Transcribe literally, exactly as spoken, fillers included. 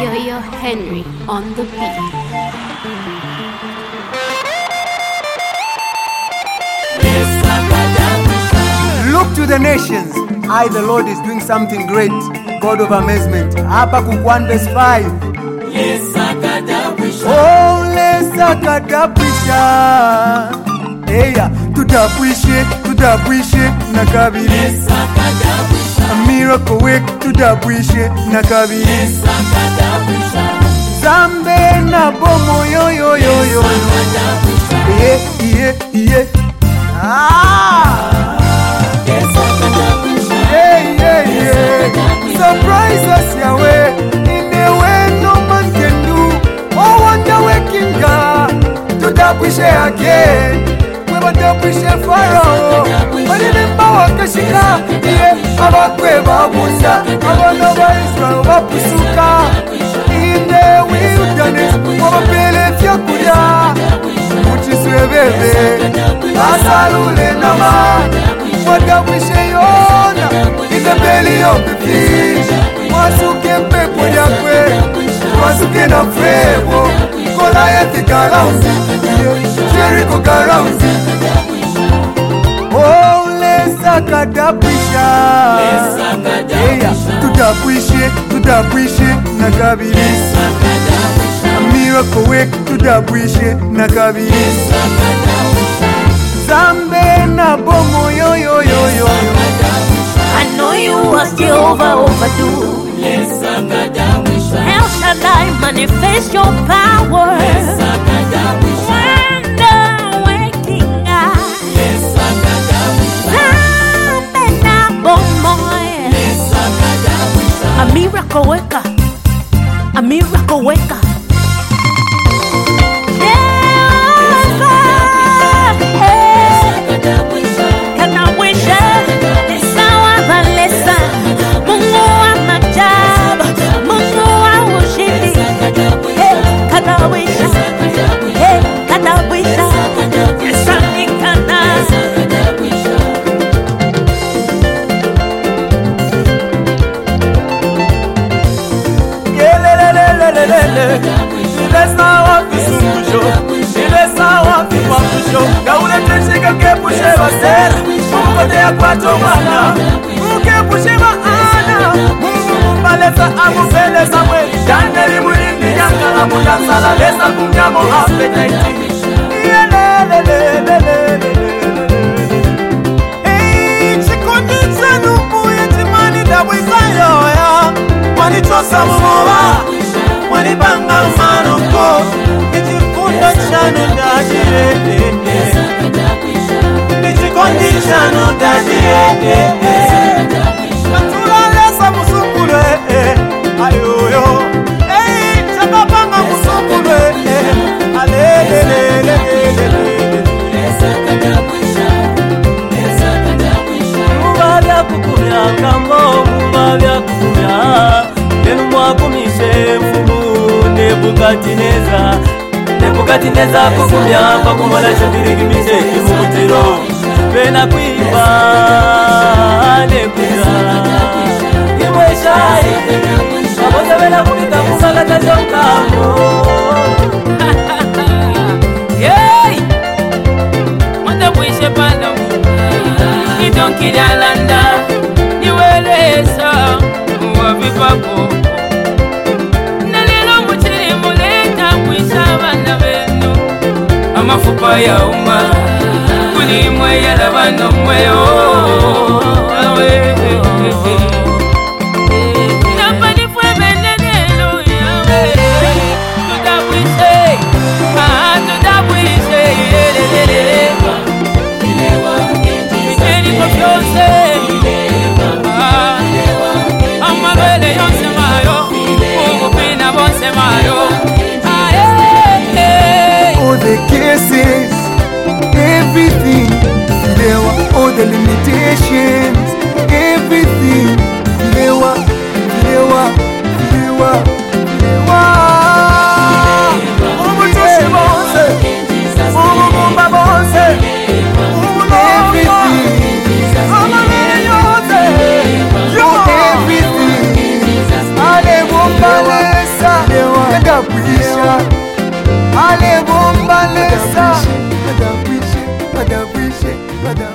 Yo-Yo Henry on the beat. Look to the nations. I, the Lord, is doing something great. God of amazement. Habakkuk one verse five. Oh, lesakadabwisha. Eya, tudabwishe, tudabwishe na kabiri. A miracle work, tudabwishe na kabiri. Zambe na bomo yo yo yo yo. Yeah, yeah, yeah. Ah! Yeah, yeah, yeah. Surprise us, Yahweh, in a way no man can do. Oh, wonder waking God, to that we share again. We want to push a Pharaoh, but in the power Kashika, yeah, about Queva, Musa, about Nova Israel, Wapusuka, in the wilderness, our village, Yakuya, which is Rebebe, Asalule Nama. What that we say on in the belly of the fish. Wasuke pepo yakwe, wasuke na frebo. Goliath karaundi, Jericho karaundi. Oh, lesakadabwisha. Yeah, tudabwishe, tudabwishe na kabiri. A miracle work, tudabwishe na kabiri. Zambe na bomo yo yo yo yo. I know you are still over overdue. How shall I manifest your power? Wonder waking eye. Zambe na bomo. A miracle worker. A miracle worker. Let's not walk the show. Let's not walk the show. Gaule teshika ke pushe basera. Mungu de akwato mana. Uke pushe ba ana. Mungu balesa amu belesa we. Daniel mulindi yanga amuda sala lesa kunyamo appetite. Yele le le le le. Hey, chikondi tsanu kuye timani da wizayo ya. Mani chosa mumoba. Mani banga manoko. Ichifundo chanu dajire. Ichikondishanu dajire. Matula lesa musukule. Ayoyo. Hey, chaka banga musukule. Alelelelelele. Mubavya kukumya kambo. Mubavya kukumya. Nenu mwakumishe mfumu. Nebukatineza, Nebukatineza kukumya pakumola chobirigimise kimutiro. Bena kuiba nekuza. Imweshai, aboza bena kubika musakata jonkamo. Yey! Mwanda kwishe pano. Idonkida landa. Niweleza. Mwavipapo. Amafupa ya umma kuli mwe ya labano mweyo awe napani fwe benenelo yawe tudabwise ah tudabwise lelelele ilewa ngeni kofiose ah amabele yonse mayo umupina bonse mayo. The cases, everything, there were all the limitations, everything, there were, there were, there were, there were. Umutoshi bonse, umumumba bonse, everything, amamele yonse, everything, ale mumbale sa. brother.